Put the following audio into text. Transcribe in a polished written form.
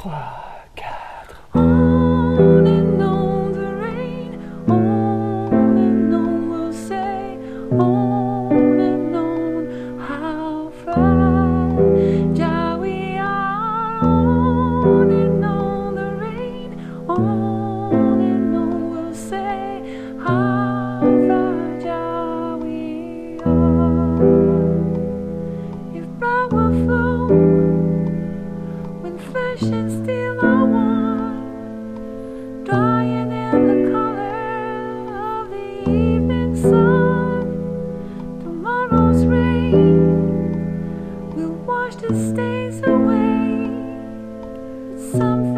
3, 4. On and on the rain, on and on we'll say, on and on how fragile we are. On and on the rain, on and on we'll say how fragile we are. If blood will flow when flesh and steel are one, drying in the color of the evening sun, tomorrow's rain will wash the stains away. It's something